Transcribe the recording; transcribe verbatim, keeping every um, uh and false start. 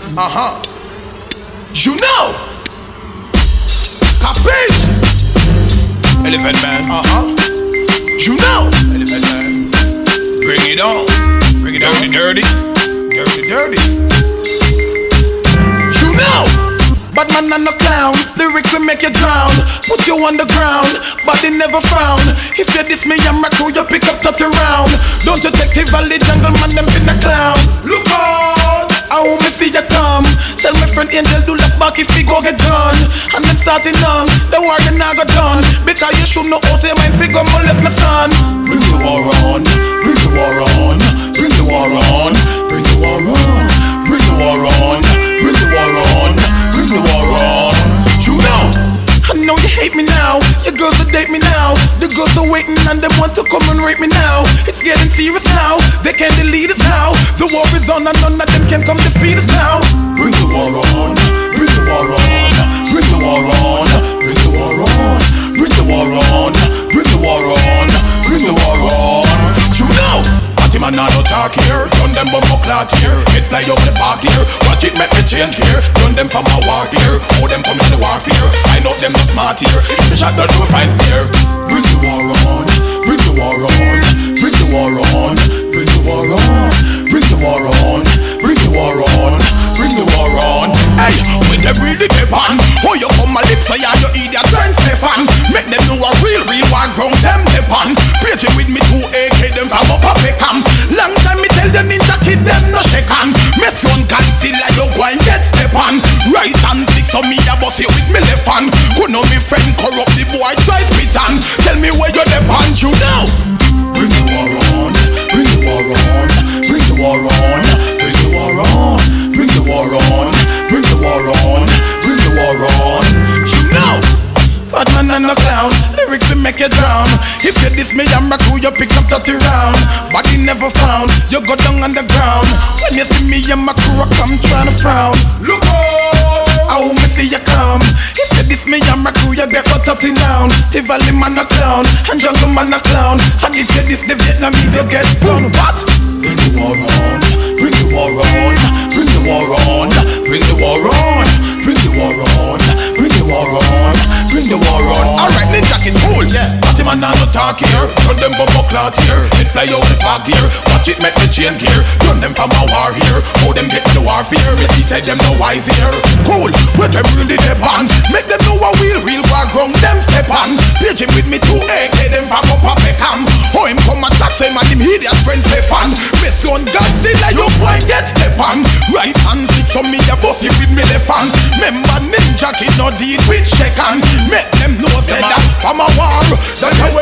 Uh-huh. You know. Capiche. Elephant Man. Uh-huh. You know. Elephant Man. Bring it on. Bring it dirty, dirty. Dirty, dirty. You know. Bad man and no clown, lyrics will make you drown. Put you on the ground, body never frown. If you diss me and my crew, you pick up touch around. Don't you take the valley jungle man, them finna clown. Look on, I want me see you come. Tell my friend Angel do left back if we go get done. And them starting on, the war you now got done. Because you should know how to mind figure molest my son. Bring the war on, bring the war on, bring the war on, bring the war on, bring the war on, bring the war on. The war on. You know, I know you hate me now. Your girls will date me now. The girls are waiting and they want to come and rape me now. It's getting serious now. They can't delete us now. The war is on and none of them can come defeat us now. Bring the war on. Bring the war on. Bring the war on. Bring the war on. Bring the war on. Bring the war on. Bring the war on. You know. Man, I no talk here. Done them bumbo clock here. It fly over the park here. Watch it make me change gear. Done them from my warfare. How them come on the warfare. I know them not smart here. The shot done no five here. Bring the war on. Bring the war on. Bring the war on. Bring the war on. Bring the war on. Bring the war on. Bring the war on. Hey, when they really get on. Oh, you come my lips so yeah, you idiot friend Stefan. Make them know a real, real war ground them dip on. Preach it with me two A K them from up a peckham. Long time me tell the ninja kid them no shake on. Mess one can feel like you go and get step on. Right hand six on me a boss it with me left hand. Who know me friend corrupt the boy try spit on. Tell me where you left hand you now. Bring the war on. Bring the war on. Bring the war on. Bring the war on. Bring the war on. Bring the war on. Bring the war on. You know. Bad man and no clown, lyrics will make you drown. If you diss me and my crew, you pick up thirty round. Body never found, you go down on the ground. When you see me and my crew, I come tryna frown. Look out, I want me see you come. If you diss me and my crew, you get got thirty down. Tivoli man a clown, and jungle man a clown. And if you diss the Vietnamese, you get done. What? Bring the war on, bring the war on, bring the war on, bring the war on, bring the war on, bring the war on. Bring the war on. Alright, ninja kid cool. Yeah. Party man now no talk here. Run them bumbo clout here. It fly out the park here. Watch it make me chain gear. Run them from a war here. How them get to the warfare. Me see say them no wise here. Cool. Where them really dip on. Make them know a real real war ground. Them step on. Page him with me two A K. Them from up a peckham. How him come and chat him and him idiot friend Stefan. Me son Godzilla you boy get step on. Right hand six on me a boss you with me left hand. Remember ninja kid no deal with shake hand. Make them know say that from a war. That's how